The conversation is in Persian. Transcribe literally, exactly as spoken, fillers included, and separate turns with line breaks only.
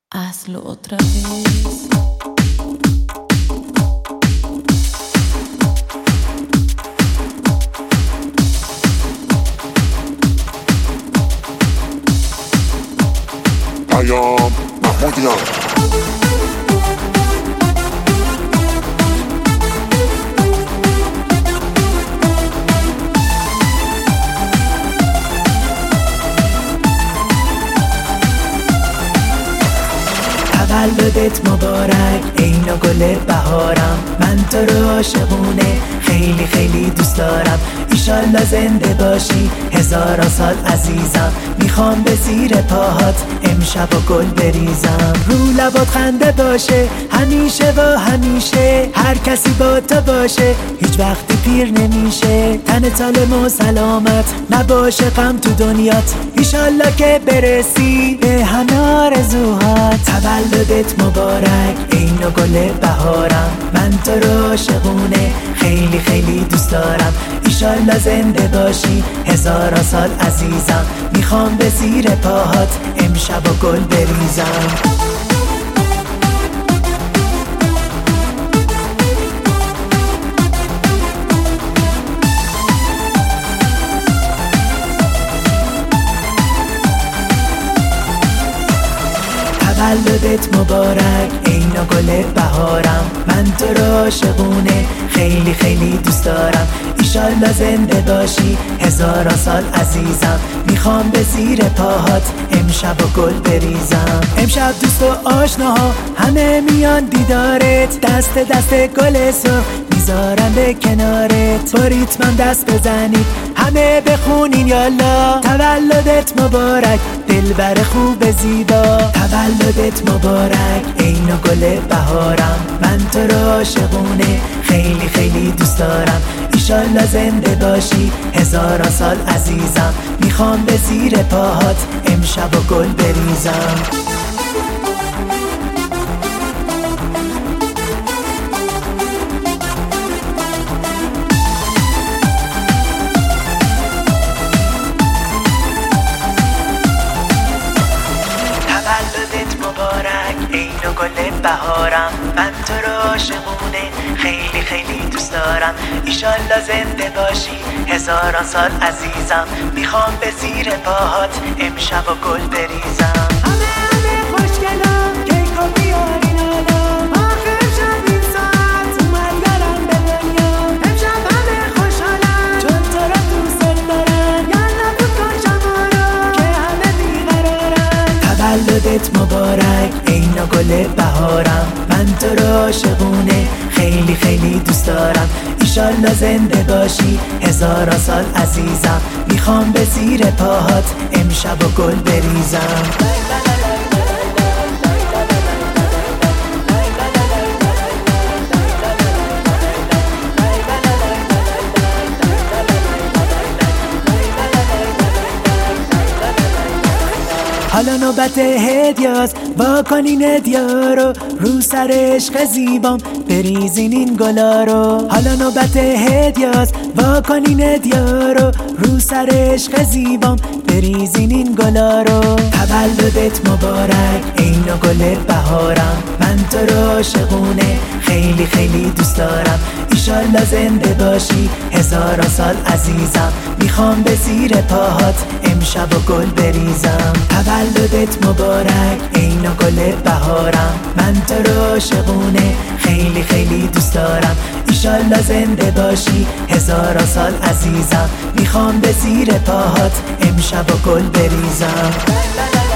Hazlo otra vez.
پیام محمودیان.
تولدت مبارک ای نوگل بهارم، من تو رو عاشقونه خیلی خیلی دوست دارم. ایشالله زنده باشی هزاران سال عزیزم، میخوام به زیر پاهات امشب و گل بریزم. رو لبات خنده باشه همیشه و همیشه، هر کسی با تو باشه هیچ وقتی پیر نمیشه. تن سالم و سلامت نباشه غم تو دنیات، ایشالله که برسی به همه آرزوهات. تولدت مبارک ای نوگل بهارم، من تو رو عاشقونه خیلی خیلی دوست دارم. ایشالله زنده باشی هزاران سال عزیزم، میخوام به زیر پاهات امشب و گل بریزم. تولدت مبارک ای نوگل بهارم، من تو رو عاشقونه خیلی خیلی دوست دارم. ایشالله زنده باشی هزاران سال عزیزم، میخوام به زیر پاهات امشب و گل بریزم. امشب دوست و آشناها همه میان دیدارت، دست دست گل سرخ میذارم به کنارت. با ریتمم دست بزنید همه بخونین یالا، تولدت مبارک دلبر خوب زیبا. تولدت مبارک ای نوگل بهارم، من تو رو عاشقونه خیلی خیلی دوست دارم. ایشالله زنده باشی هزاران سال عزیزم، میخوام به زیر پاهات امشب و گل بریزم. تولدت مبارک ای نوگل بهارم، من تو رو عاشقونه خیلی خیلی دوست دارم. ایشالله زنده باشی هزاران سال عزیزم، میخوام به زیر پاهات امشب و گل بریزم. همه همه خوشگلا کیکو بیارین حالا، آخر شب این ساعت اومد برم به دنیا. امشب همه خوشحالن چون تو رو دوست دارن، یالا تو کن شما رو که همه بیقرارن. تولدت مبارک ای نوگل بهارم، من تو رو عاشقونه خیلی خیلی دوست دارم. ایشالله زنده باشی هزاران سال عزیزم، میخوام به زیر پاهات امشب و گل بریزم. حالا نوبت هدیاست با کنین هدیا رو، رو سر عشق زیبام بریزین این گلا رو. حالا نوبت هدیاست با کنین هدیا رو، رو سر عشق زیبام بریزین این گلا رو. تولدت مبارک ای نوگل بهارم، من تو رو عاشقونه خیلی خیلی دوست دارم. ایشالله زنده باشی هزاران سال عزیزم، میخوام به زیر پاهات امشب و گل بریزم. تولدت مبارک ای نوگل بهارم، من تو رو عاشقونه خیلی خیلی دوست دارم. ایشالله زنده باشی هزاران سال عزیزم، میخوام به زیر پاهات امشب و گل بریزم.